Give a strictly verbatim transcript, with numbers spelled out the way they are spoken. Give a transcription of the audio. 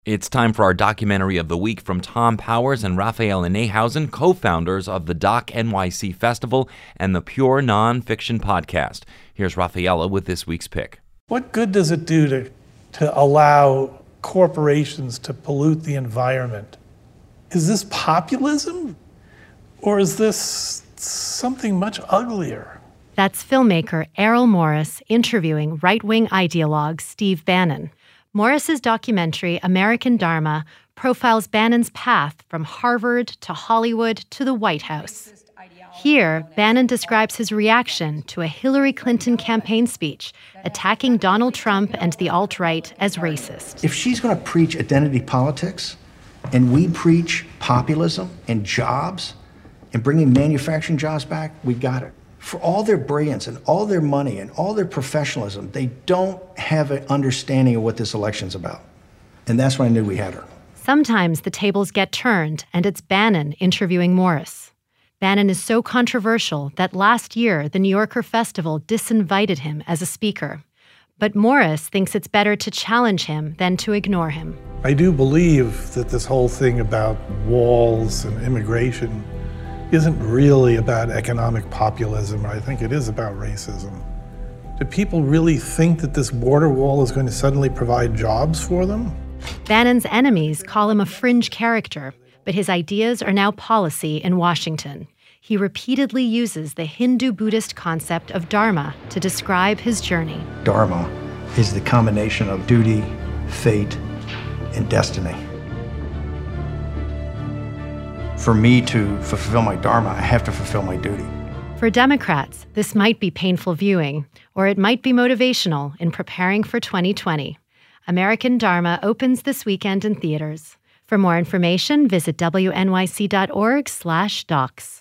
It's time for our documentary of the week from Tom Powers and Raphaela Neihausen, co-founders of the Doc N Y C Festival and the Pure Nonfiction Podcast. Here's Raphaela with this week's pick. What good does it do to, to allow corporations to pollute the environment? Is this populism? Or is this something much uglier? That's filmmaker Errol Morris interviewing right-wing ideologue Steve Bannon. Morris's documentary, American Dharma, profiles Bannon's path from Harvard to Hollywood to the White House. Here, Bannon describes his reaction to a Hillary Clinton campaign speech attacking Donald Trump and the alt-right as racist. If she's going to preach identity politics, and we preach populism and jobs, and bringing manufacturing jobs back, we got it. For all their brilliance and all their money and all their professionalism, they don't have an understanding of what this election's about. And that's when I knew we had her. Sometimes the tables get turned, and it's Bannon interviewing Morris. Bannon is so controversial that last year the New Yorker Festival disinvited him as a speaker. But Morris thinks it's better to challenge him than to ignore him. I do believe that this whole thing about walls and immigration isn't really about economic populism. I think it is about racism. Do people really think that this border wall is going to suddenly provide jobs for them? Bannon's enemies call him a fringe character, but his ideas are now policy in Washington. He repeatedly uses the Hindu-Buddhist concept of dharma to describe his journey. Dharma is the combination of duty, fate, and destiny. For me to fulfill my dharma, I have to fulfill my duty. For Democrats, this might be painful viewing, or it might be motivational in preparing for twenty twenty. American Dharma opens this weekend in theaters. For more information, visit W N Y C dot org slash docs.